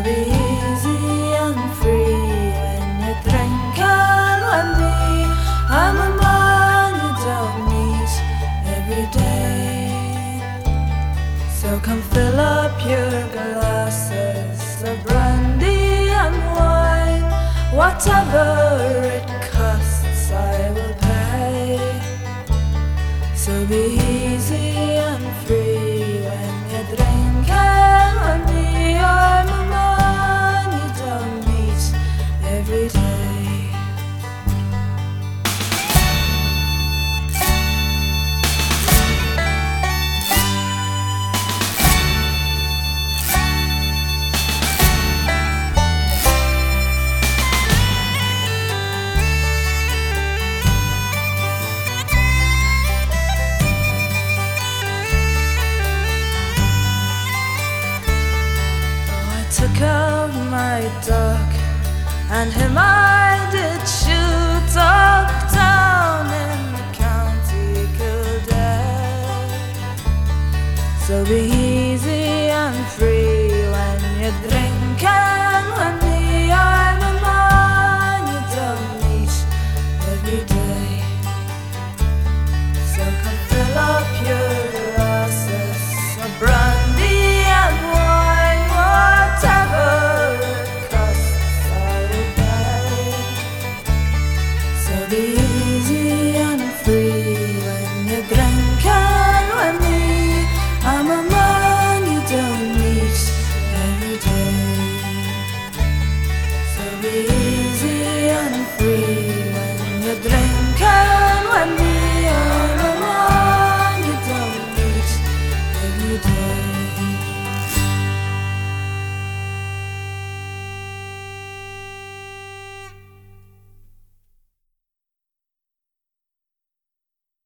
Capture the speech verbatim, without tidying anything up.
be easy and free when you're drinking with me. I'm a man you don't meet every day. So come fill up your glasses of brandy and wine. Whatever it costs, I will pay. So be easy and free when you're drinking with me. I'm a man you don't meet every day. Took out my dog, and him I did shoot up down in the county Kildare. So be easy